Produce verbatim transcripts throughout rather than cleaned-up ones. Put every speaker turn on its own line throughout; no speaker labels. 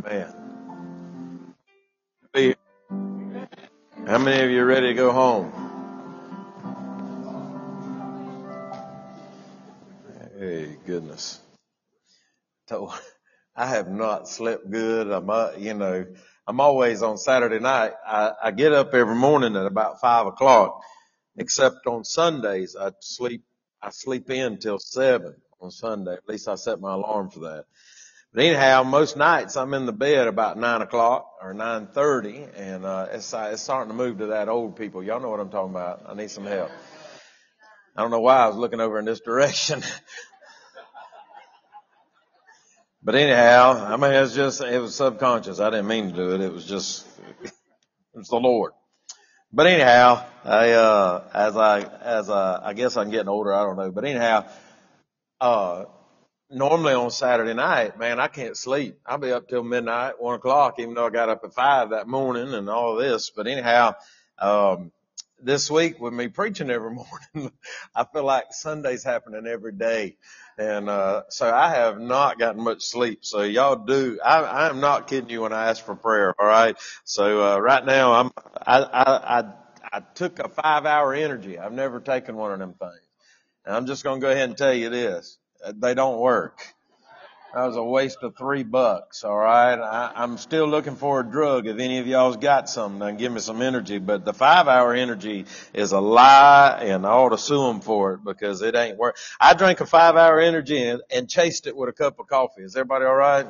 Amen. How many of you are ready to go home? Hey, goodness. So, I have not slept good. I'm, uh, you know, I'm always on Saturday night. I, I get up every morning at about five o'clock, except on Sundays. I sleep, I sleep in till seven on Sunday. At least I set my alarm for that. But anyhow, most nights I'm in the bed about nine o'clock or nine thirty, and uh, it's, it's starting to move to that old people. Y'all know what I'm talking about. I need some help. I don't know why I was looking over in this direction. But anyhow, I mean, it's just, it was subconscious. I didn't mean to do it. It was just, it was the Lord. But anyhow, I, uh, as I, as I, I guess I'm getting older. I don't know. But anyhow, uh, normally on Saturday night, man, I can't sleep. I'll be up till midnight, one o'clock, even though I got up at five that morning and all of this. But anyhow, um, this week with me preaching every morning, I feel like Sunday's happening every day. And, uh, so I have not gotten much sleep. So y'all do, I, I am not kidding you when I ask for prayer. All right. So, uh, right now I'm, I, I, I, I took a five hour energy. I've never taken one of them things. And I'm just going to go ahead and tell you this. They don't work. That was a waste of three bucks. All right. I, I'm still looking for a drug. If any of y'all's got something, then give me some energy. But the five hour energy is a lie, and I ought to sue them for it because it ain't work. I drank a five hour energy and, and chased it with a cup of coffee. Is everybody all right?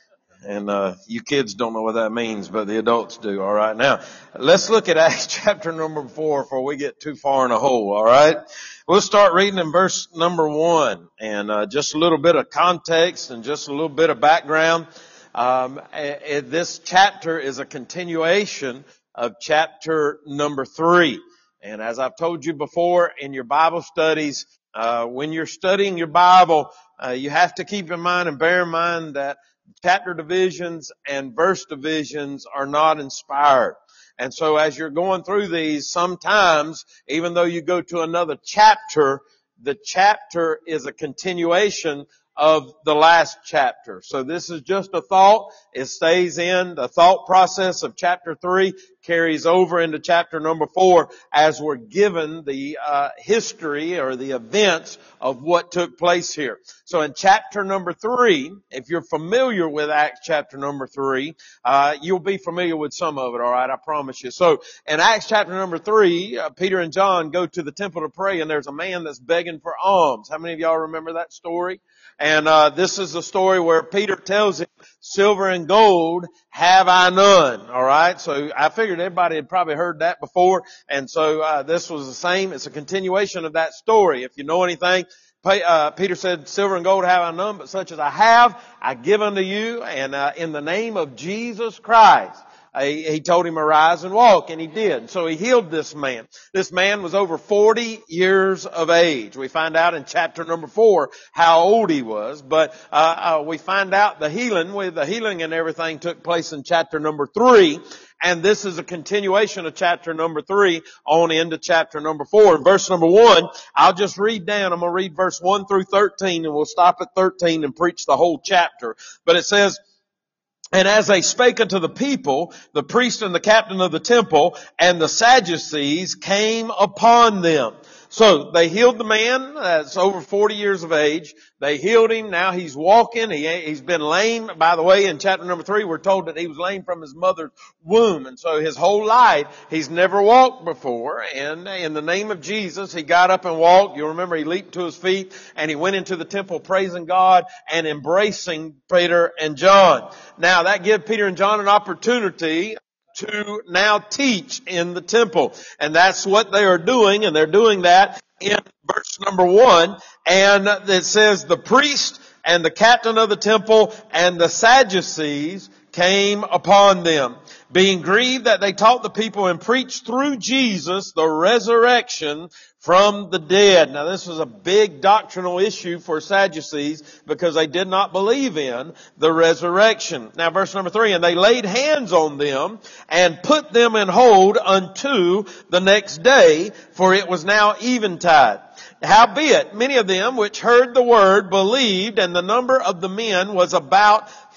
And, uh, you kids don't know what that means, but the adults do. All right. Now, let's look at Acts chapter number four before we get too far in a hole. All right. We'll start reading in verse number one, and, uh, just a little bit of context and just a little bit of background. Um, this chapter is a continuation of chapter number three. And as I've told you before in your Bible studies, uh, when you're studying your Bible, uh, you have to keep in mind and bear in mind that chapter divisions and verse divisions are not inspired. And so as you're going through these, sometimes, even though you go to another chapter, the chapter is a continuation of the last chapter. So this is just a thought. It stays in the thought process of chapter three, carries over into chapter number four as we're given the uh, history or the events of what took place here. So in chapter number three, if you're familiar with Acts chapter number three, uh, you'll be familiar with some of it, all right? I promise you. So in Acts chapter number three, uh, Peter and John go to the temple to pray, and there's a man that's begging for alms. How many of y'all remember that story? And uh this is the story where Peter tells him, silver and gold have I none. All right. So I figured everybody had probably heard that before. And so uh this was the same. It's a continuation of that story. If you know anything, uh Peter said, silver and gold have I none, but such as I have, I give unto you. And uh in the name of Jesus Christ, He, he told him, arise and walk, and he did. So he healed this man. This man was over forty years of age. We find out in chapter number four how old he was, but uh, uh we find out the healing, with the healing and everything took place in chapter number three. And this is a continuation of chapter number three on into chapter number four. In verse number one, I'll just read down. I'm going to read verse one through thirteen, and we'll stop at thirteen and preach the whole chapter. But it says, and as they spake unto the people, the priest and the captain of the temple and the Sadducees came upon them. So they healed the man that's over forty years of age. They healed him. Now he's walking. He, he's been lame. By the way, in chapter number three, we're told that he was lame from his mother's womb. And so his whole life, he's never walked before. And in the name of Jesus, he got up and walked. You'll remember he leaped to his feet and he went into the temple praising God and embracing Peter and John. Now that gave Peter and John an opportunity to now teach in the temple. And that's what they are doing, and they're doing that in verse number one. And it says, the priest and the captain of the temple and the Sadducees came upon them, being grieved that they taught the people and preached through Jesus the resurrection from the dead. Now this was a big doctrinal issue for Sadducees because they did not believe in the resurrection. Now verse number three, and they laid hands on them and put them in hold unto the next day, for it was now eventide. Howbeit, many of them which heard the word believed, and the number of the men was about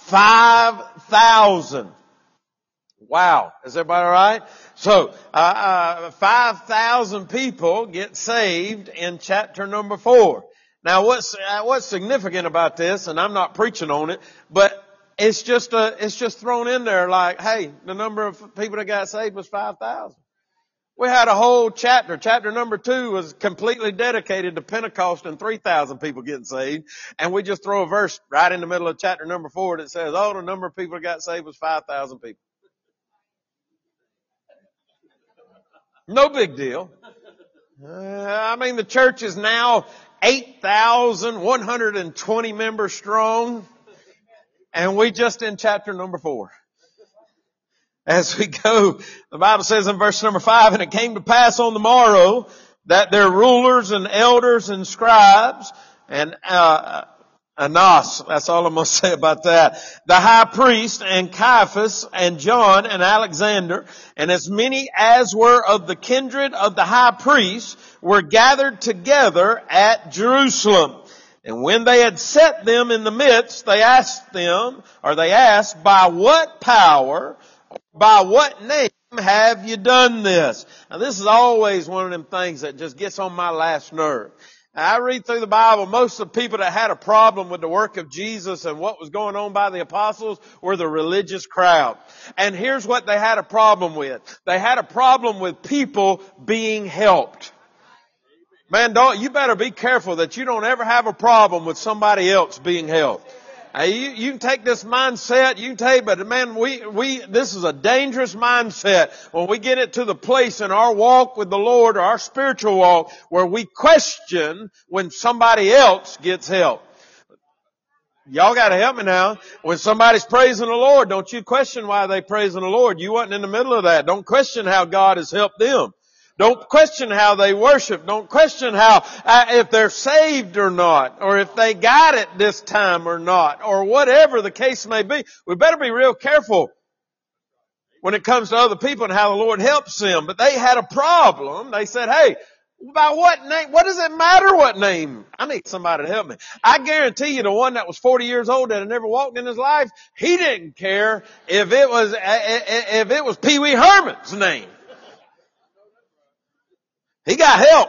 five thousand. Wow. Is everybody all right? So, uh, uh, five thousand people get saved in chapter number four. Now what's, uh, what's significant about this, and I'm not preaching on it, but it's just, uh, it's just thrown in there like, hey, the number of people that got saved was five thousand. We had a whole chapter. Chapter number two was completely dedicated to Pentecost and three thousand people getting saved. And we just throw a verse right in the middle of chapter number four that says, oh, the number of people that got saved was five thousand people. No big deal. Uh, I mean, the church is now eight thousand one hundred twenty members strong. And we just in chapter number four. As we go, the Bible says in verse number five, and it came to pass on the morrow that their rulers and elders and scribes and, uh, Anas, that's all I'm going to say about that. The high priest and Caiaphas and John and Alexander and as many as were of the kindred of the high priest were gathered together at Jerusalem. And when they had set them in the midst, they asked them, or they asked, by what power, by what name have you done this? Now this is always one of them things that just gets on my last nerve. Now, I read through the Bible, most of the people that had a problem with the work of Jesus and what was going on by the apostles were the religious crowd. And here's what they had a problem with. They had a problem with people being helped. Man, don't, you better be careful that you don't ever have a problem with somebody else being helped. Now, you, you can take this mindset, you can take, but man, we, we, this is a dangerous mindset when we get it to the place in our walk with the Lord or our spiritual walk where we question when somebody else gets help. Y'all gotta help me now. When somebody's praising the Lord, don't you question why they praising the Lord. You wasn't in the middle of that. Don't question how God has helped them. Don't question how they worship. Don't question how, uh, if they're saved or not, or if they got it this time or not, or whatever the case may be. We better be real careful when it comes to other people and how the Lord helps them. But they had a problem. They said, hey, by what name? What does it matter what name? I need somebody to help me. I guarantee you the one that was forty years old that had never walked in his life, he didn't care if it was, if it was Pee Wee Herman's name. He got help.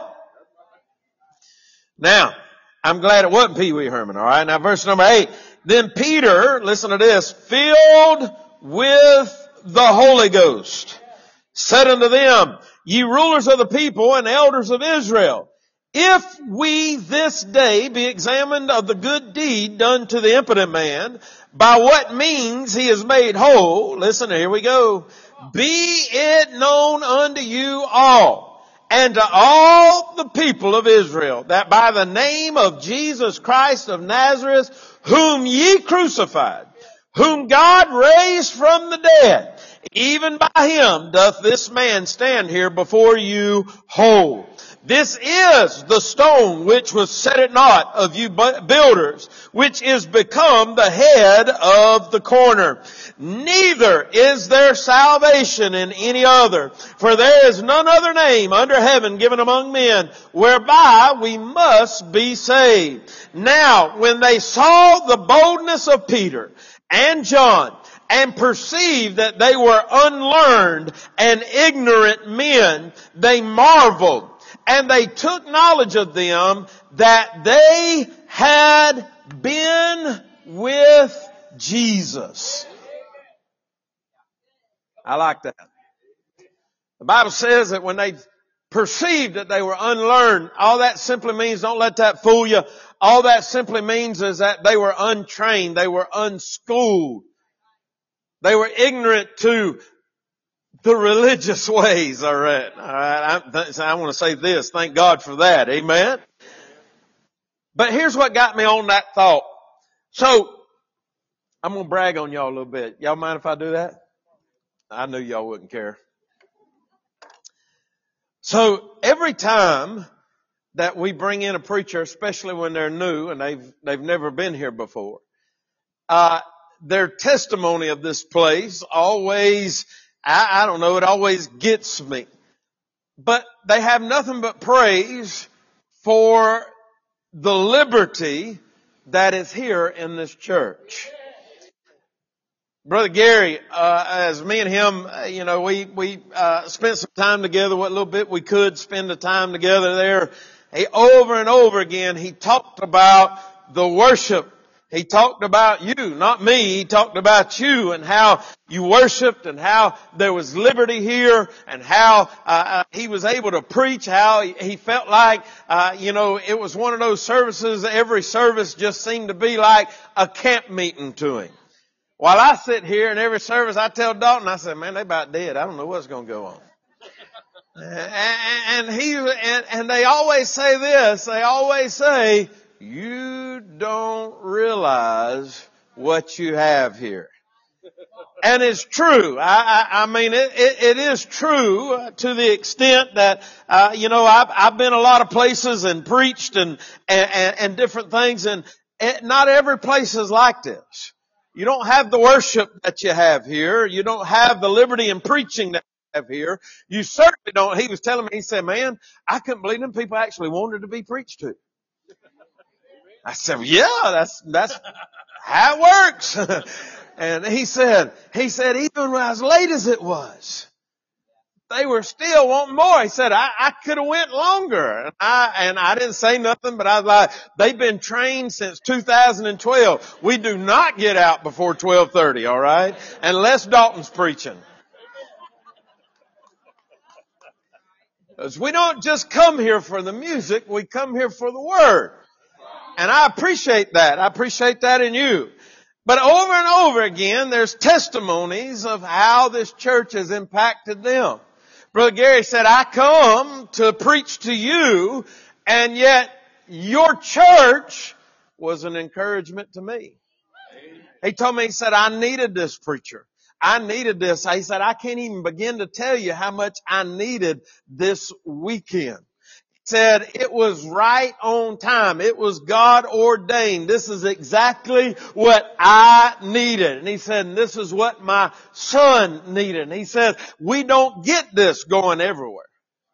Now, I'm glad it wasn't Pee Wee Herman, alright? Now verse number eight. Then Peter, listen to this, filled with the Holy Ghost, said unto them, ye rulers of the people and elders of Israel, if we this day be examined of the good deed done to the impotent man, by what means he is made whole, listen, here we go, be it known unto you all, and to all the people of Israel, that by the name of Jesus Christ of Nazareth, whom ye crucified, whom God raised from the dead, even by him doth this man stand here before you whole. This is the stone which was set at naught of you builders, which is become the head of the corner. Neither is there salvation in any other, for there is none other name under heaven given among men, whereby we must be saved. Now, when they saw the boldness of Peter and John, and perceived that they were unlearned and ignorant men, they marveled. And they took knowledge of them that they had been with Jesus. I like that. The Bible says that when they perceived that they were unlearned, all that simply means, don't let that fool you, all that simply means is that they were untrained, they were unschooled. They were ignorant to the religious ways, all right. All right. I, I want to say this. Thank God for that. Amen. But here's what got me on that thought. So, I'm going to brag on y'all a little bit. Y'all mind if I do that? I knew y'all wouldn't care. So, every time that we bring in a preacher, especially when they're new and they've, they've never been here before, uh, their testimony of this place always, I, I don't know, it always gets me. But they have nothing but praise for the liberty that is here in this church. Brother Gary, uh, as me and him, uh, you know, we, we, uh, spent some time together, what little bit we could spend the time together there. He, over and over again, he talked about the worship. He talked about you, not me. He talked about you and how you worshiped and how there was liberty here and how, uh, uh he was able to preach, how he, he felt like, uh, you know, it was one of those services, every service just seemed to be like a camp meeting to him. While I sit here in every service, I tell Dalton, I said, man, they about dead. I don't know what's going to go on. And, and he, and, and they always say this, they always say, you don't realize what you have here. And it's true. I, I, I mean, it, it, it is true to the extent that, uh, you know, I've, I've been a lot of places and preached and, and, and different things, and it, not every place is like this. You don't have the worship that you have here. You don't have the liberty in preaching that you have here. You certainly don't. He was telling me, he said, man, I couldn't believe them people actually wanted to be preached to. I said, well, yeah, that's, that's how it works. And he said, he said, even as late as it was, they were still wanting more. He said, I, I could have went longer. And I, and I didn't say nothing, but I was like, they've been trained since two thousand twelve. We do not get out before twelve thirty, all right? Unless Dalton's preaching. Because we don't just come here for the music, we come here for the Word. And I appreciate that. I appreciate that in you. But over and over again, there's testimonies of how this church has impacted them. Brother Gary said, I come to preach to you, and yet your church was an encouragement to me. He told me, he said, I needed this preacher. I needed this. He said, I can't even begin to tell you how much I needed this weekend. Said it was right on time. It was God ordained. This is exactly what I needed. And he said, and this is what my son needed. And he said, we don't get this going everywhere.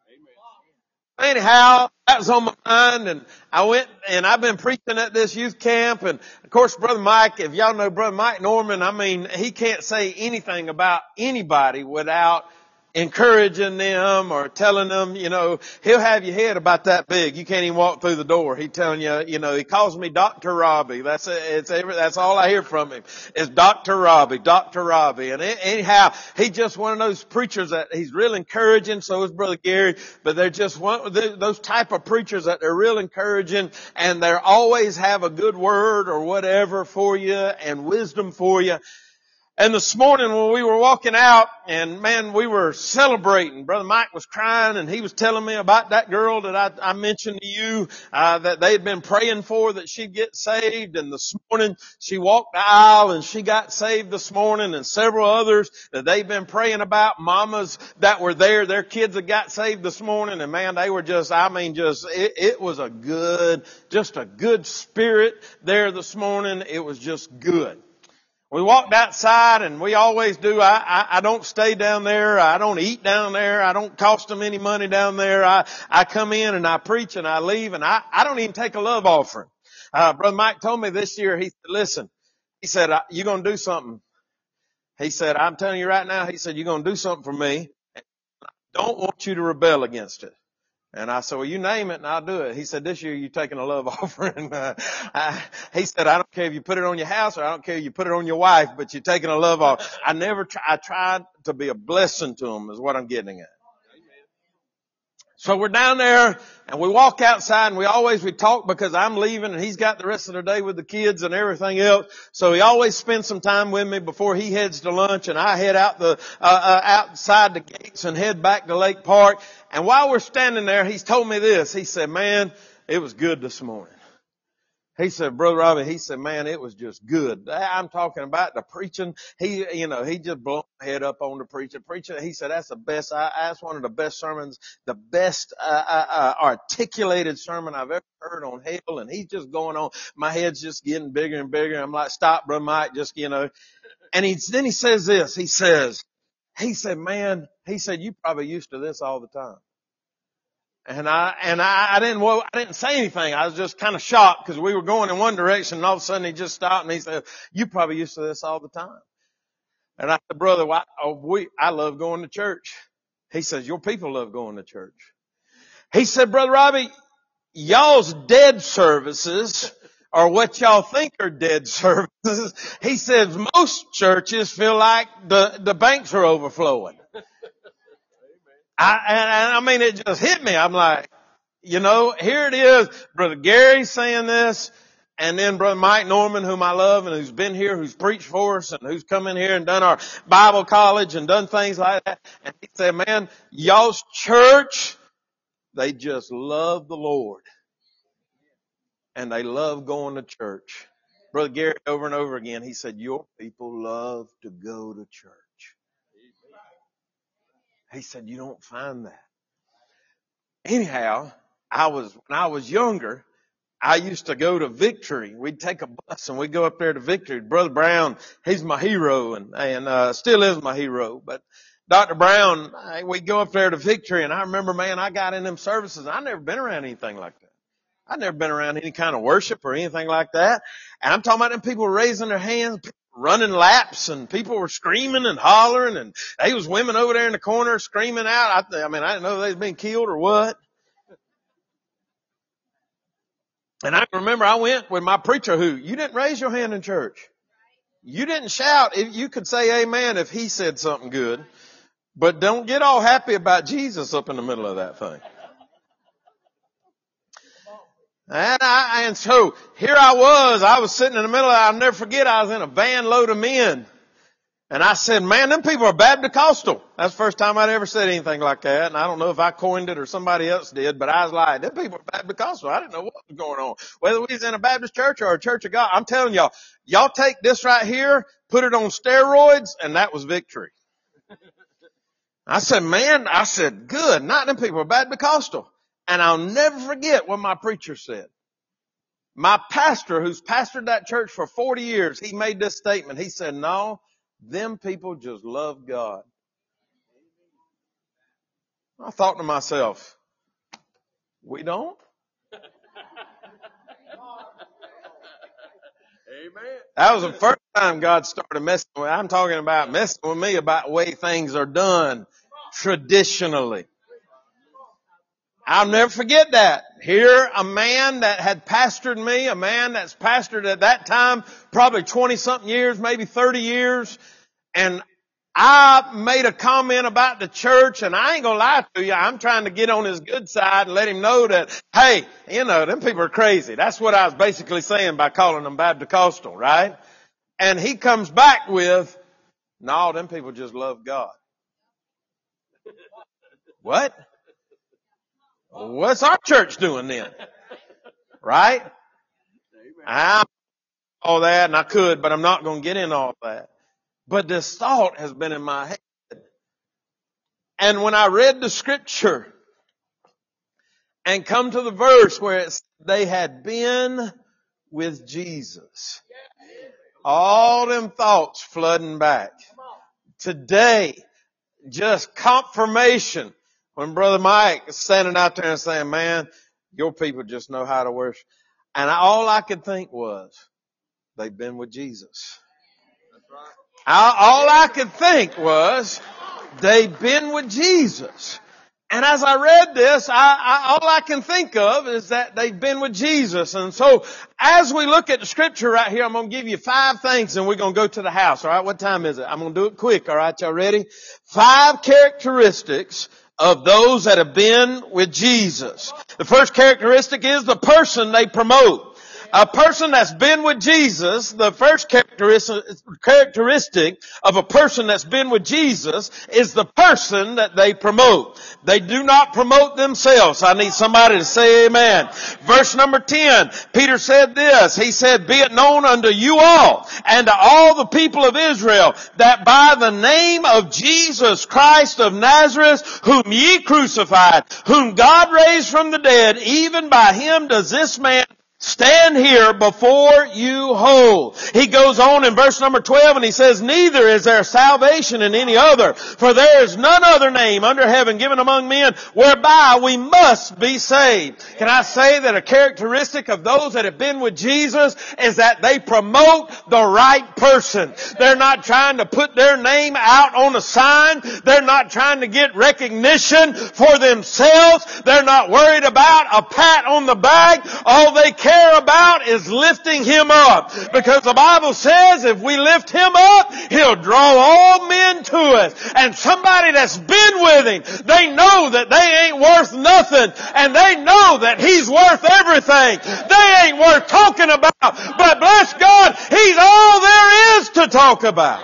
Amen. Anyhow, that was on my mind, and I went and I've been preaching at this youth camp, and of course Brother Mike, if y'all know Brother Mike Norman, I mean, he can't say anything about anybody without encouraging them or telling them, you know, he'll have your head about that big. You can't even walk through the door. He telling you, you know, he calls me Doctor Robbie. That's it's every, that's all I hear from him is Doctor Robbie, Doctor Robbie. And anyhow, he's just one of those preachers that he's real encouraging. So is Brother Gary, but they're just one those type of preachers that they're real encouraging, and they always have a good word or whatever for you and wisdom for you. And this morning when we were walking out, and man, we were celebrating. Brother Mike was crying, and he was telling me about that girl that I, I mentioned to you, uh, that they had been praying for, that she'd get saved. And this morning she walked the aisle and she got saved this morning, and several others that they've been praying about, mamas that were there, their kids that got saved this morning. And man, they were just, I mean, just, it, it was a good, just a good spirit there this morning. It was just good. We walked outside, and we always do. I, I, I don't stay down there. I don't eat down there. I don't cost them any money down there. I, I come in and I preach and I leave, and I, I don't even take a love offering. Uh, Brother Mike told me this year, he said, listen, he said, you're going to do something. He said, I'm telling you right now, he said, you're going to do something for me. I don't want you to rebel against it. And I said, well, you name it and I'll do it. He said, this year you're taking a love offering. Uh, I, he said, I don't care if you put it on your house, or I don't care if you put it on your wife, but you're taking a love offering. I never try, I tried to be a blessing to them is what I'm getting at. So we're down there and we walk outside, and we always, we talk because I'm leaving and he's got the rest of the day with the kids and everything else. So he always spends some time with me before he heads to lunch, and I head out the, uh, uh, outside the gates and head back to Lake Park. And while we're standing there, he's told me this. He said, man, it was good this morning. He said, Brother Robbie, he said, man, it was just good. I'm talking about the preaching. He, you know, he just blew my head up on the preaching. Preaching. He said, that's the best, I, that's one of the best sermons, the best, uh, uh, articulated sermon I've ever heard on hell. And he's just going on. My head's just getting bigger and bigger. I'm like, stop, Brother Mike, just, you know. And he, then he says this, he says, he said, man, he said, you probably used to this all the time. And I, and I, I didn't, well, I didn't say anything. I was just kind of shocked because we were going in one direction, and all of a sudden he just stopped and he said, you probably used to this all the time. And I said, brother, why, oh, we, I love going to church. He says, your people love going to church. He said, Brother Robbie, y'all's dead services are what y'all think are dead services. He says most churches feel like the, the banks are overflowing. I, and, and I mean, it just hit me. I'm like, you know, here it is. Brother Gary saying this, and then Brother Mike Norman, whom I love and who's been here, who's preached for us and who's come in here and done our Bible college and done things like that. And he said, man, y'all's church, they just love the Lord. And they love going to church. Brother Gary, over and over again, he said, your people love to go to church. He said, you don't find that. Anyhow, I was, when I was younger, I used to go to Victory. We'd take a bus and we'd go up there to Victory. Brother Brown, he's my hero and, and, uh, still is my hero. But Doctor Brown, we'd go up there to Victory, and I remember, man, I got in them services. I'd never been around anything like that. I'd never been around any kind of worship or anything like that. And I'm talking about them people raising their hands, running laps, and people were screaming and hollering, and there was women over there in the corner screaming out. I, I mean, I didn't know if they'd been killed or what. And I remember I went with my preacher who, you didn't raise your hand in church. You didn't shout. If you could say amen if he said something good, but don't get all happy about Jesus up in the middle of that thing. And I, and so here I was, I was sitting in the middle of it. I'll never forget, I was in a van load of men. And I said, man, them people are Baptist-costal. That's the first time I'd ever said anything like that. And I don't know if I coined it or somebody else did, but I was like, them people are Baptist-costal. I didn't know what was going on. Whether we was in a Baptist church or a church of God. I'm telling y'all, y'all take this right here, put it on steroids, and that was victory. I said, man, I said, good. Not them people are Baptist-costal. And I'll never forget what my preacher said. My pastor, who's pastored that church for forty years, he made this statement. He said, no, them people just love God. I thought to myself, we don't? Amen. That was the first time God started messing with me. I'm talking about messing with me about the way things are done traditionally. I'll never forget that. Here, a man that had pastored me, a man that's pastored at that time, probably twenty something years, maybe thirty years. And I made a comment about the church, and I ain't gonna lie to you. I'm trying to get on his good side and let him know that, hey, you know, them people are crazy. That's what I was basically saying by calling them Baptist-costal, right? And he comes back with, no, them people just love God. What? What's our church doing then? Right? I'm all that, and I could, but I'm not going to get in all that. But this thought has been in my head. And when I read the scripture and come to the verse where it's, they had been with Jesus, all them thoughts flooding back. Today, just confirmation. When Brother Mike is standing out there and saying, man, your people just know how to worship. And I, all I could think was, they've been with Jesus. That's right. I, all I could think was, they've been with Jesus. And as I read this, I, I, all I can think of is that they've been with Jesus. And so, as we look at the scripture right here, I'm going to give you five things and we're going to go to the house. All right, what time is it? I'm going to do it quick. All right, y'all ready? Five characteristics of those that have been with Jesus. The first characteristic is the person they promote. A person that's been with Jesus, the first characteristic of a person that's been with Jesus is the person that they promote. They do not promote themselves. I need somebody to say amen. Verse number ten, Peter said this. He said, be it known unto you all and to all the people of Israel that by the name of Jesus Christ of Nazareth, whom ye crucified, whom God raised from the dead, even by him does this man stand here before you whole. He goes on in verse number twelve and he says, neither is there salvation in any other, for there is none other name under heaven given among men whereby we must be saved. Can I say that a characteristic of those that have been with Jesus is that they promote the right person. They're not trying to put their name out on a sign. They're not trying to get recognition for themselves. They're not worried about a pat on the back. All they care about is lifting Him up. Because the Bible says if we lift Him up, He'll draw all men to us. And somebody that's been with Him, they know that they ain't worth nothing. And they know that He's worth everything. They ain't worth talking about. But bless God, He's all there is to talk about.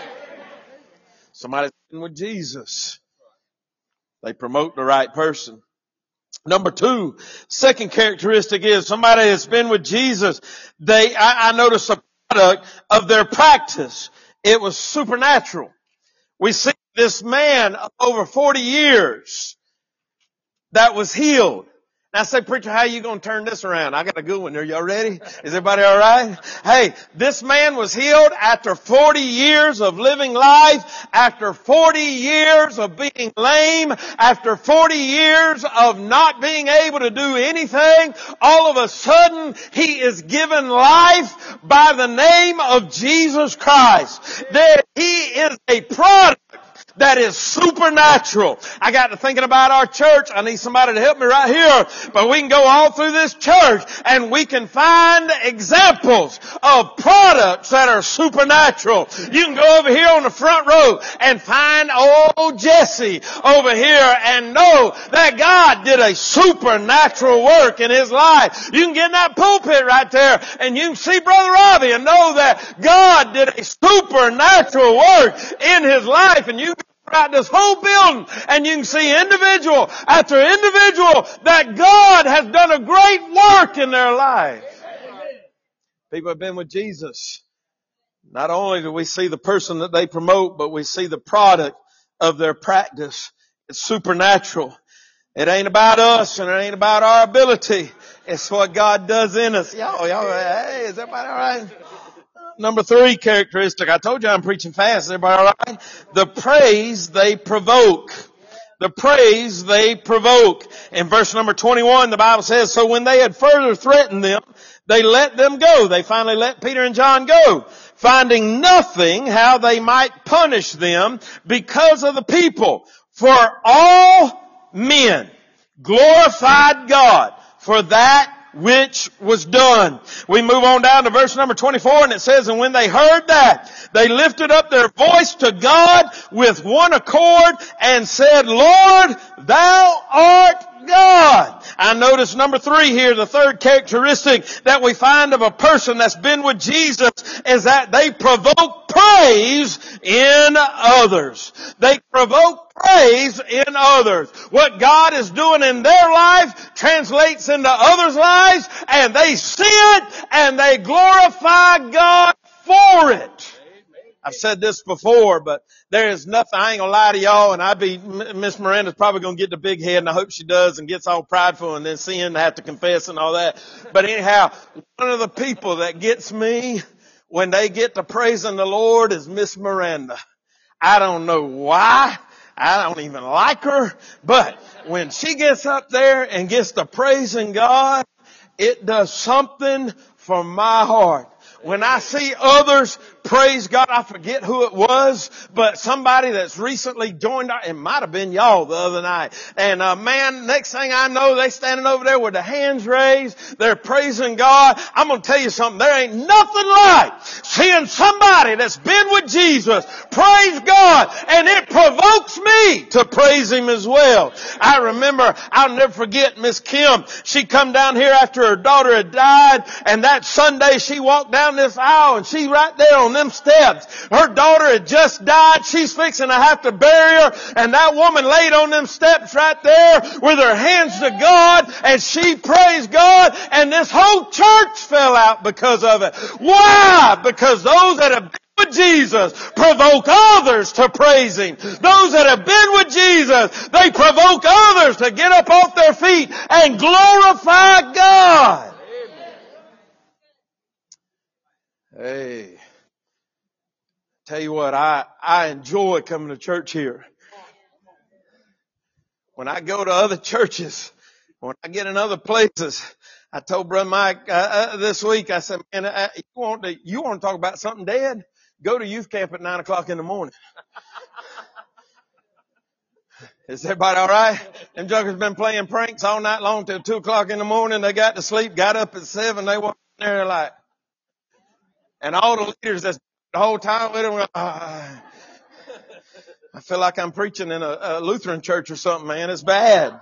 Somebody's been with Jesus. They promote the right person. Number two, second characteristic is somebody that's been with Jesus. They, I, I noticed a product of their practice. It was supernatural. We see this man of over forty years that was healed. Now I say, preacher, how are you going to turn this around? I got a good one. Are y'all ready? Is everybody all right? Hey, this man was healed after forty years of living life, after forty years of being lame, after forty years of not being able to do anything. All of a sudden, he is given life by the name of Jesus Christ. There, he is a product that is supernatural. I got to thinking about our church. I need somebody to help me right here. But we can go all through this church and we can find examples of products that are supernatural. You can go over here on the front row and find old Jesse over here and know that God did a supernatural work in his life. You can get in that pulpit right there and you can see Brother Robbie and know that God did a supernatural work in his life. And you throughout this whole building, and you can see individual after individual that God has done a great work in their life. People have been with Jesus. Not only do we see the person that they promote, but we see the product of their practice. It's supernatural. It ain't about us and it ain't about our ability. It's what God does in us. Y'all, y'all, hey, is everybody all right? Number three characteristic. I told you I'm preaching fast. Is everybody all right? The praise they provoke. The praise they provoke. In verse number twenty-one, the Bible says, so when they had further threatened them, they let them go. They finally let Peter and John go, finding nothing how they might punish them because of the people. For all men glorified God for that which was done. We move on down to verse number twenty-four, and it says, and when they heard that, they lifted up their voice to God with one accord and said, Lord, thou art God. I notice number three here, the third characteristic that we find of a person that's been with Jesus is that they provoke praise in others. They provoke praise in others. What God is doing in their life translates into others' lives, and they see it and they glorify God for it. I've said this before, but there is nothing, I ain't gonna lie to y'all, and I'd be, Miss Miranda's probably gonna get the big head, and I hope she does, and gets all prideful, and then sin to have to confess and all that. But anyhow, one of the people that gets me when they get to praising the Lord is Miss Miranda. I don't know why. I don't even like her, but when she gets up there and gets to praising God, it does something for my heart. When I see others praise God, I forget who it was, but somebody that's recently joined our, it might have been y'all the other night. And uh, man, next thing I know, they standing over there with their hands raised. They're praising God. I'm going to tell you something. There ain't nothing like seeing somebody that's been with Jesus praise God, and it provokes me to praise Him as well. I remember, I'll never forget Miss Kim. She come down here after her daughter had died, and that Sunday she walked down this aisle, and she right there on them steps. Her daughter had just died. She's fixing to have to bury her, and that woman laid on them steps right there with her hands to God, and she praised God, and this whole church fell out because of it. Why? Because those that have been with Jesus provoke others to praise Him. Those that have been with Jesus, they provoke others to get up off their feet and glorify God.
Hey, tell you what, I, I enjoy coming to church here. When I go to other churches, when I get in other places, I told Brother Mike uh, uh, this week, I said, man, uh, you want to, you want to talk about something dead? Go to youth camp at nine o'clock in the morning. Is everybody all right? Them jokers been playing pranks all night long till two o'clock in the morning. They got to sleep, got up at seven. They walked in there like, and all the leaders that's the whole time with them, uh, I feel like I'm preaching in a, a Lutheran church or something, man. It's bad.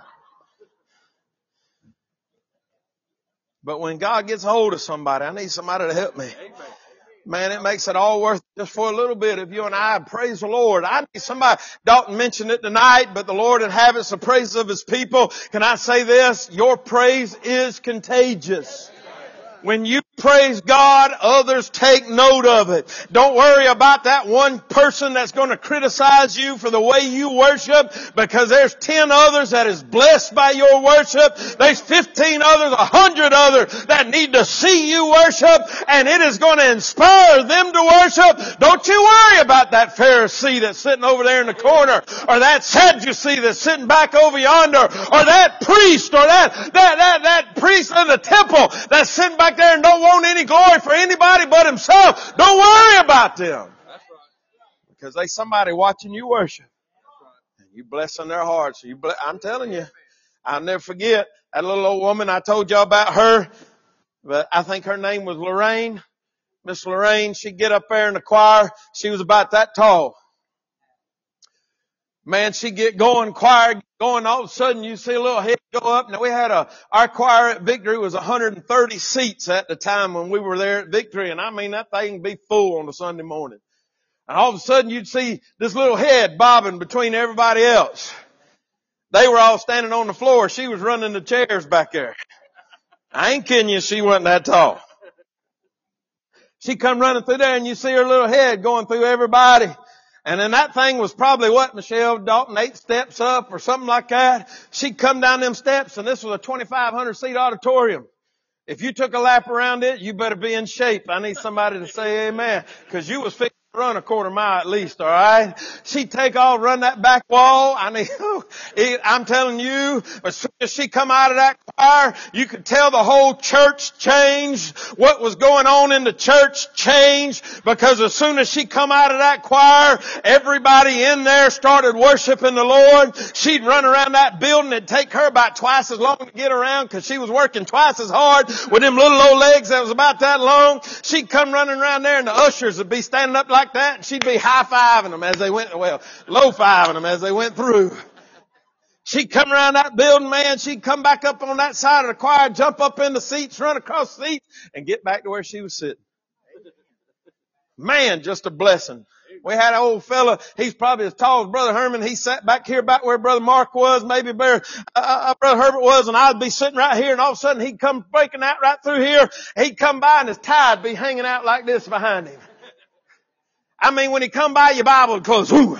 But when God gets hold of somebody, I need somebody to help me. Man, it makes it all worth it just for a little bit. If you and I praise the Lord, I need somebody. Dalton mentioned it tonight, but the Lord inhabits the praises of His people. Can I say this? Your praise is contagious. When you praise God, others take note of it. Don't worry about that one person that's going to criticize you for the way you worship, because there's ten others that is blessed by your worship. There's fifteen others, a hundred others that need to see you worship, and it is going to inspire them to worship. Don't you worry about that Pharisee that's sitting over there in the corner, or that Sadducee that's sitting back over yonder, or that priest, or that, that, that, that priest in the temple that's sitting back there and don't want any glory for anybody but himself. Don't worry about them. Because they somebody watching you worship. And you blessing their hearts. You bless, I'm telling you, I'll never forget that little old woman. I told y'all about her, but I think her name was Lorraine. Miss Lorraine, she'd get up there in the choir. She was about that tall. Man, she get going, choir going, all of a sudden you see a little head go up. Now we had a, our choir at Victory was one hundred thirty seats at the time when we were there at Victory. And I mean, that thing be full on a Sunday morning. And all of a sudden you'd see this little head bobbing between everybody else. They were all standing on the floor. She was running the chairs back there. I ain't kidding you, she wasn't that tall. She come running through there and you see her little head going through everybody. And then that thing was probably what, Michelle Dalton, eight steps up or something like that. She'd come down them steps, and this was a twenty-five hundred seat auditorium. If you took a lap around it, you better be in shape. I need somebody to say amen. Cause you was fixing to run a quarter mile at least, alright? She'd take off, run that back wall. I mean, I'm telling you, as soon as she come out of that choir, you could tell the whole church changed. What was going on in the church changed, because as soon as she come out of that choir, everybody in there started worshiping the Lord. She'd run around that building. It'd take her about twice as long to get around, because she was working twice as hard with them little old legs that was about that long. She'd come running around there, and the ushers would be standing up like that, and she'd be high-fiving them as they went, well, low-fiving them as they went through. She'd come around that building, man. She'd come back up on that side of the choir, jump up in the seats, run across the seats, and get back to where she was sitting. Man, just a blessing. We had an old fella, he's probably as tall as Brother Herman. He sat back here back where Brother Mark was, maybe where uh, uh, Brother Herbert was, and I'd be sitting right here, and all of a sudden he'd come breaking out right through here. He'd come by and his tie would be hanging out like this behind him. I mean, when he come by, your Bible would close. Whoo!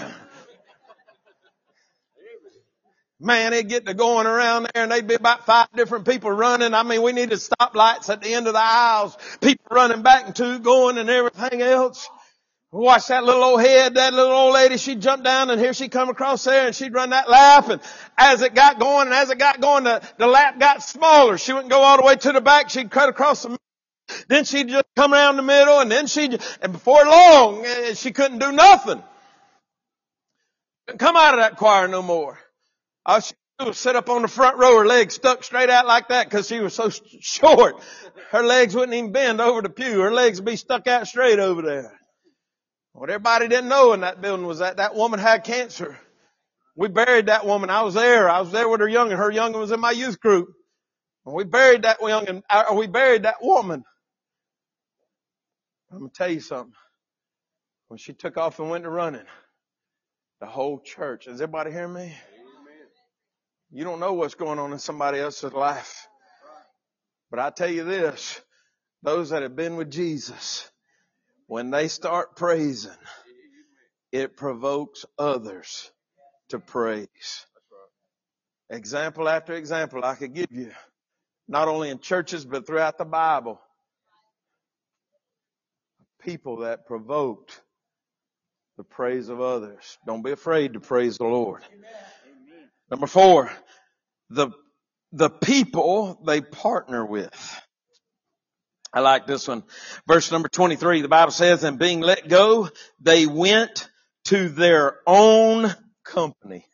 Man, they'd get to going around there, and they'd be about five different people running. I mean, we needed stoplights at the end of the aisles. People running back and two going and everything else. Watch that little old head, that little old lady, she'd jump down, and here she come across there, and she'd run that lap. And as it got going, and as it got going, the, the lap got smaller. She wouldn't go all the way to the back. She'd cut across the middle. Then she'd just come around the middle, and then she'd, and before long, she couldn't do nothing. Couldn't come out of that choir no more. All she could do was sit up on the front row, her legs stuck straight out like that, because she was so short. Her legs wouldn't even bend over the pew. Her legs would be stuck out straight over there. What everybody didn't know in that building was that that woman had cancer. We buried that woman. I was there. I was there with her youngin. Her youngin was in my youth group. And we buried that youngin. Or we buried that woman. I'm going to tell you something. When she took off and went to running, the whole church, is everybody hearing me? Amen. You don't know what's going on in somebody else's life. But I tell you this, those that have been with Jesus, when they start praising, it provokes others to praise. Example after example I could give you, not only in churches but throughout the Bible. people that provoked the praise of others. Don't be afraid to praise the Lord. Number four, the, the people they partner with. I like this one. Verse number twenty-three, the Bible says, and being let go, they went to their own company.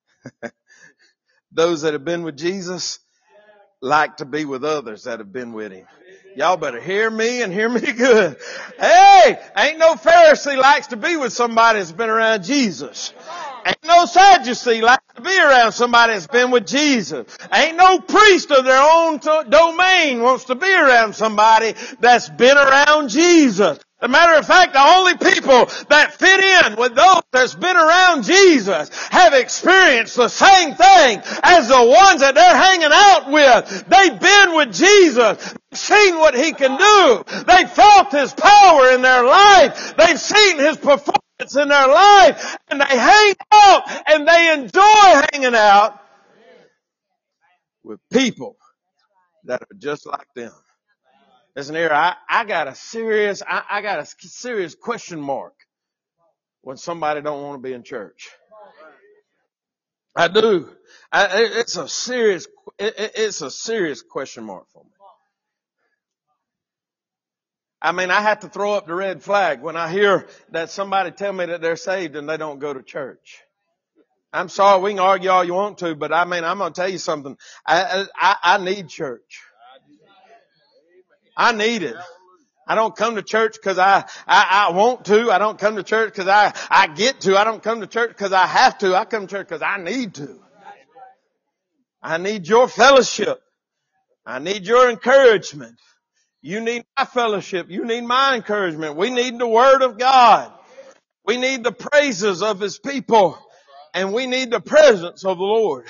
Those that have been with Jesus like to be with others that have been with him. Y'all better hear me and hear me good. Hey, ain't no Pharisee likes to be with somebody that's been around Jesus. Ain't no Sadducee likes to be around somebody that's been with Jesus. Ain't no priest of their own to- domain wants to be around somebody that's been around Jesus. As a matter of fact, the only people that fit in with those that's been around Jesus have experienced the same thing as the ones that they're hanging out with. They've been with Jesus. They've seen what He can do. They've felt His power in their life. They've seen His performance in their life. And they hang out and they enjoy hanging out with people that are just like them. Listen here, I, I got a serious, I, I got a serious question mark when somebody don't want to be in church. I do. I, it's a serious, it, it's a serious question mark for me. I mean, I have to throw up the red flag when I hear that somebody tell me that they're saved and they don't go to church. I'm sorry, we can argue all you want to, but I mean, I'm going to tell you something. I, I, I need church. I need it. I don't come to church because I, I, I want to. I don't come to church because I, I get to. I don't come to church because I have to. I come to church because I need to. I need your fellowship. I need your encouragement. You need my fellowship. You need my encouragement. We need the Word of God. We need the praises of His people. And we need the presence of the Lord.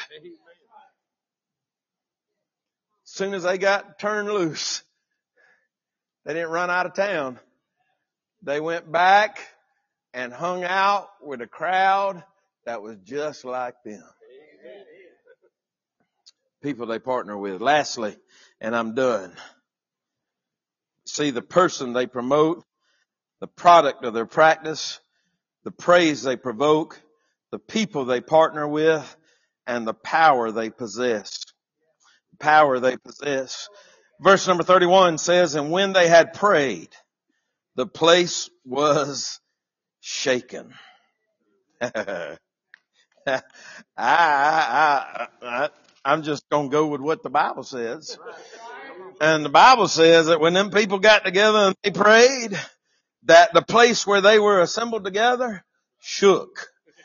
As soon as they got turned loose, they didn't run out of town. They went back and hung out with a crowd that was just like them. People they partner with. Lastly, and I'm done. See, the person they promote, the product of their practice, the praise they provoke, the people they partner with, and the power they possess. The power they possess. Verse number thirty-one says, and when they had prayed, the place was shaken. I, I, I, I'm just going to go with what the Bible says. And the Bible says that when them people got together and they prayed, that the place where they were assembled together shook.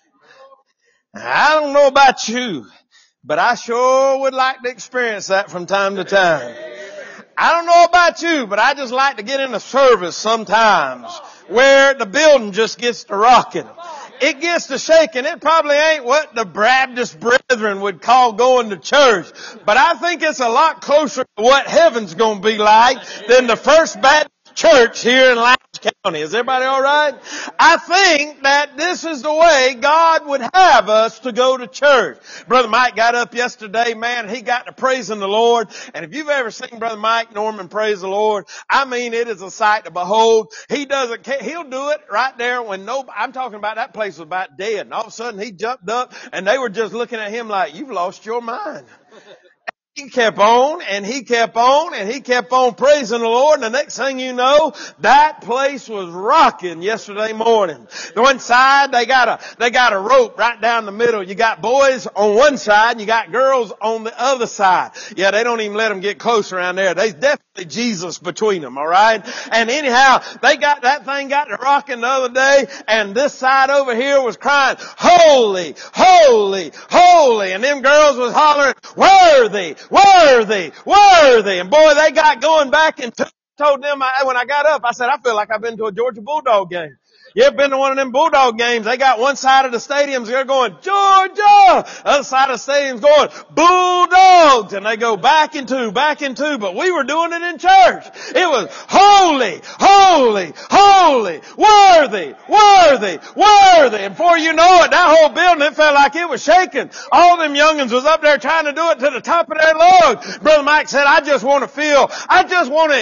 I don't know about you, but I sure would like to experience that from time to time. I don't know about you, but I just like to get in a service sometimes where the building just gets to rocking. It gets to shaking. It probably ain't what the Baptist brethren would call going to church, but I think it's a lot closer to what heaven's going to be like than the First Baptist Church here in Lowndes County. Is everybody all right? I think that this is the way God would have us to go to church. Brother Mike got up yesterday, man, he got to praising the Lord. And if you've ever seen Brother Mike Norman praise the Lord, I mean, it is a sight to behold. He doesn't, he'll do it right there when no, I'm talking about that place was about dead. And all of a sudden he jumped up and they were just looking at him like, you've lost your mind. He kept on and he kept on and he kept on praising the Lord. And the next thing you know, that place was rocking yesterday morning. The one side, they got a, they got a rope right down the middle. You got boys on one side and you got girls on the other side. Yeah, they don't even let them get close around there. There's definitely Jesus between them, all right? And anyhow, they got, that thing got to rocking the other day and this side over here was crying, holy, holy, holy. And them girls was hollering, worthy, worthy, worthy. And boy, they got going back and t- told them, I, when I got up, I said, I feel like I've been to a Georgia Bulldog game. You ever been to one of them Bulldog games? They got one side of the stadiums, they're going, Georgia! Other side of the stadium's going, Bulldogs! And they go back and two, back and two. But we were doing it in church. It was holy, holy, holy, worthy, worthy, worthy. And before you know it, that whole building, it felt like it was shaking. All them youngins was up there trying to do it to the top of their lungs. Brother Mike said, I just want to feel, I just want to experience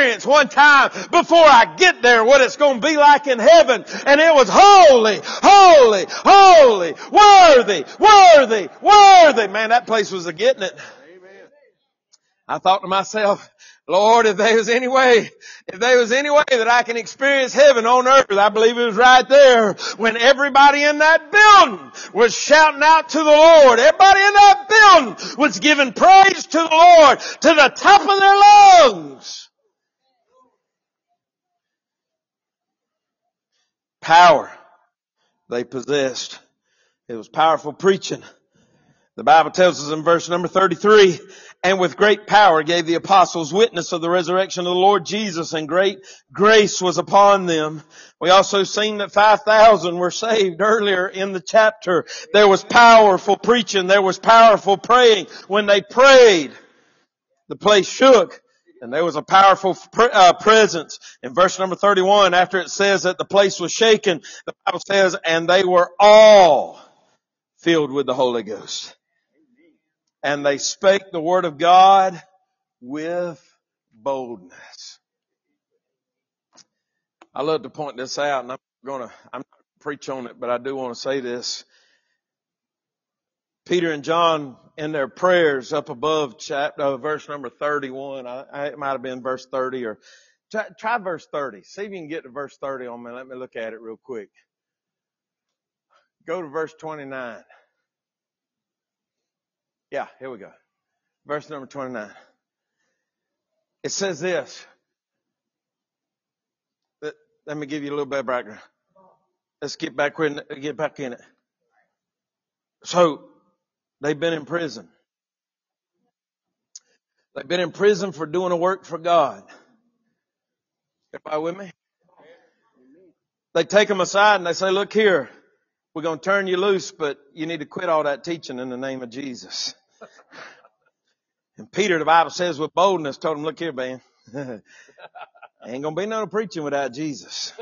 experience one time before I get there what it's going to be like in heaven. And it was holy, holy, holy, worthy, worthy, worthy. Man, that place was a getting it. I thought to myself, Lord, if there was any way, if there was any way that I can experience heaven on earth, I believe it was right there when everybody in that building was shouting out to the Lord. Everybody in that building was giving praise to the Lord to the top of their lungs. Power they possessed. It was powerful preaching. The Bible tells us in verse number thirty-three, and with great power gave the apostles witness of the resurrection of the Lord Jesus, and great grace was upon them. We also seen that five thousand were saved earlier in the chapter. There was powerful preaching. There was powerful praying. When they prayed, the place shook. And there was a powerful uh, presence. In verse number thirty-one, after it says that the place was shaken, the Bible says, and they were all filled with the Holy Ghost. And they spake the word of God with boldness. I love to point this out, and I'm going to, I'm not going to preach on it, but I do want to say this. Peter and John, in their prayers up above chapter, uh, verse number thirty-one, I, I, it might have been verse thirty, or try, try verse thirty. See if you can get to verse thirty on me. Let me look at it real quick. Go to verse twenty-nine. Yeah, here we go. Verse number twenty-nine. It says this. Let, let me give you a little bit of background. Let's get back in, get back in it. So, they've been in prison. They've been in prison for doing a work for God. Everybody with me? They take them aside and they say, look here, we're going to turn you loose, but you need to quit all that teaching in the name of Jesus. And Peter, the Bible says, with boldness, told him, look here, man. Ain't going to be no preaching without Jesus.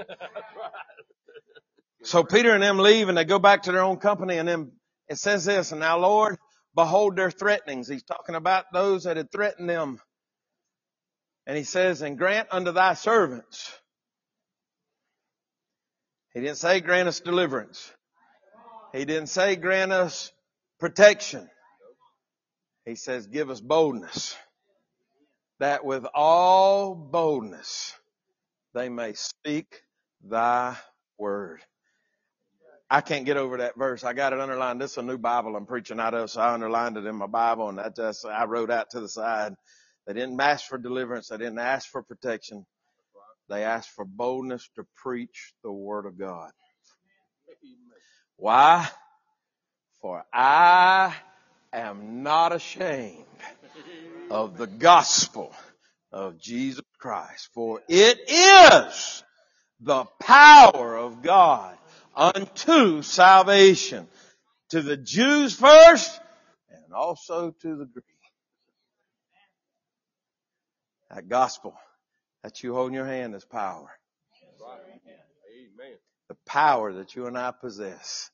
So Peter and them leave and they go back to their own company, and then it says this, and now Lord, behold their threatenings. He's talking about those that had threatened them. And he says, and grant unto thy servants. He didn't say grant us deliverance. He didn't say grant us protection. He says give us boldness, that with all boldness they may speak thy word. I can't get over that verse. I got it underlined. This is a new Bible I'm preaching out of, so I underlined it in my Bible, and I just, I wrote out to the side. They didn't ask for deliverance. They didn't ask for protection. They asked for boldness to preach the word of God. Why? For I am not ashamed of the gospel of Jesus Christ, for it is the power of God unto salvation, to the Jews first and also to the Greek. That gospel that you hold in your hand is power. The power that you and I possess.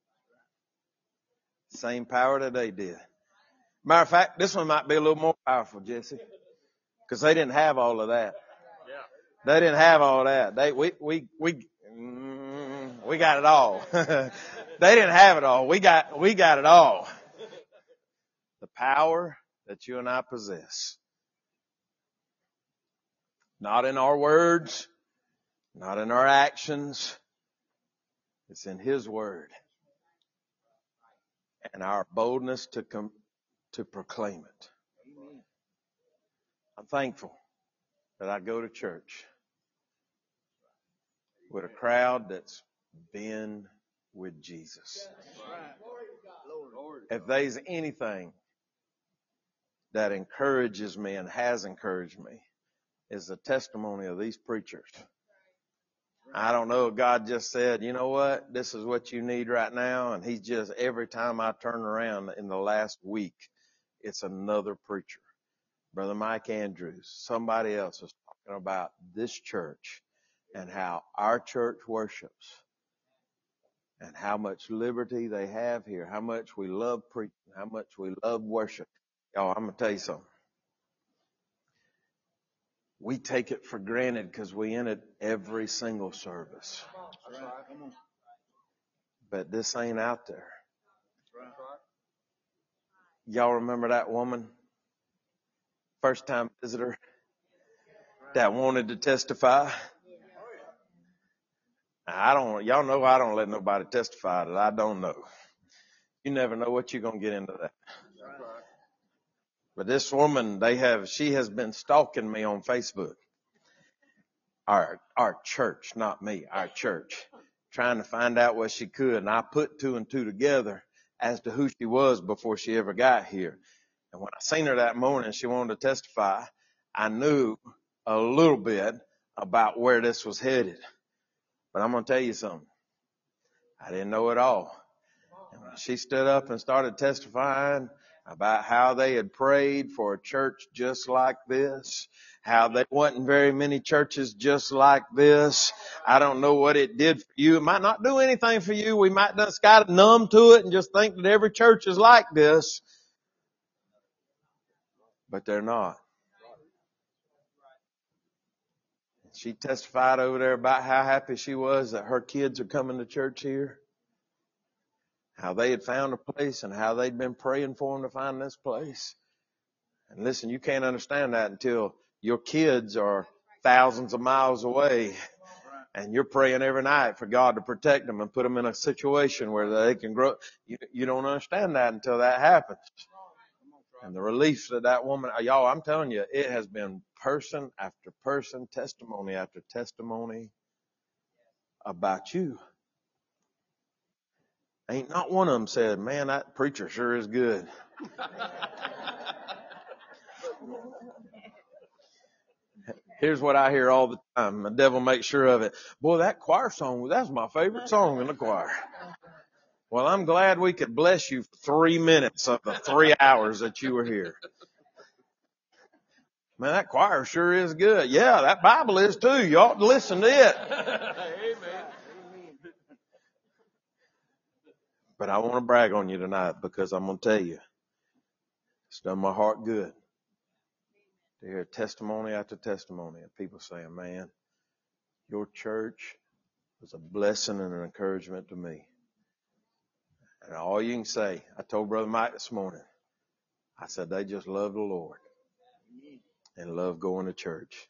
Same power that they did. Matter of fact, this one might be a little more powerful, Jesse, because they didn't have all of that. They didn't have all that. They we we we mm, we got it all. They didn't have it all. We got we got it all. The power that you and I possess. Not in our words, not in our actions. It's in His word. And our boldness to come to proclaim it. I'm thankful that I go to church with a crowd that's been with Jesus. If there's anything that encourages me and has encouraged me, is the testimony of these preachers. I don't know if God just said, you know what, this is what you need right now. And He's just, every time I turn around in the last week, it's another preacher. Brother Mike Andrews, somebody else is talking about this church and how our church worships and how much liberty they have here, how much we love preaching, how much we love worship. Y'all, I'm going to tell you something. We take it for granted because we in it every single service. But this ain't out there. Y'all remember that woman? First time visitor that wanted to testify? I don't, y'all know I don't let nobody testify that I don't know. You never know what you're going to get into that. But this woman, they have, she has been stalking me on Facebook. Our, our church, not me, our church, trying to find out what she could. And I put two and two together as to who she was before she ever got here. And when I seen her that morning, she wanted to testify. I knew a little bit about where this was headed. But I'm going to tell you something. I didn't know it all. And when she stood up and started testifying about how they had prayed for a church just like this, how there wasn't very many churches just like this. I don't know what it did for you. It might not do anything for you. We might just got numb to it and just think that every church is like this. But they're not. She testified over there about how happy she was that her kids are coming to church here. How they had found a place and how they'd been praying for them to find this place. And listen, you can't understand that until your kids are thousands of miles away and you're praying every night for God to protect them and put them in a situation where they can grow. You, you don't understand that until that happens. And the relief that that woman, y'all, I'm telling you, it has been person after person, testimony after testimony about you. Ain't not one of them said, man, that preacher sure is good. Here's what I hear all the time. The devil makes sure of it. Boy, that choir song, that's my favorite song in the choir. Well, I'm glad we could bless you for three minutes of the three hours that you were here. Man, that choir sure is good. Yeah, that Bible is too. You ought to listen to it. Amen. But I want to brag on you tonight because I'm going to tell you, it's done my heart good to hear testimony after testimony of people saying, man, your church was a blessing and an encouragement to me. And all you can say, I told Brother Mike this morning, I said they just love the Lord and love going to church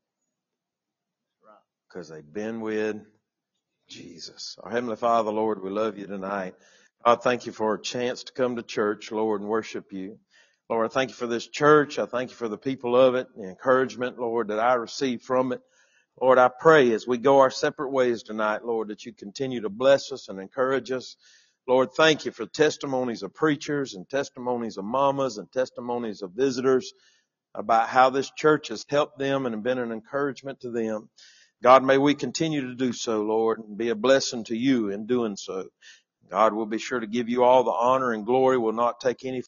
because they've been with Jesus. Our Heavenly Father, Lord, we love you tonight. God, thank you for a chance to come to church, Lord, and worship you. Lord, I thank you for this church. I thank you for the people of it, the encouragement, Lord, that I receive from it. Lord, I pray as we go our separate ways tonight, Lord, that you continue to bless us and encourage us. Lord, thank you for testimonies of preachers and testimonies of mamas and testimonies of visitors about how this church has helped them and been an encouragement to them. God, may we continue to do so, Lord, and be a blessing to you in doing so. God, we'll be sure to give you all the honor and glory. We'll not take any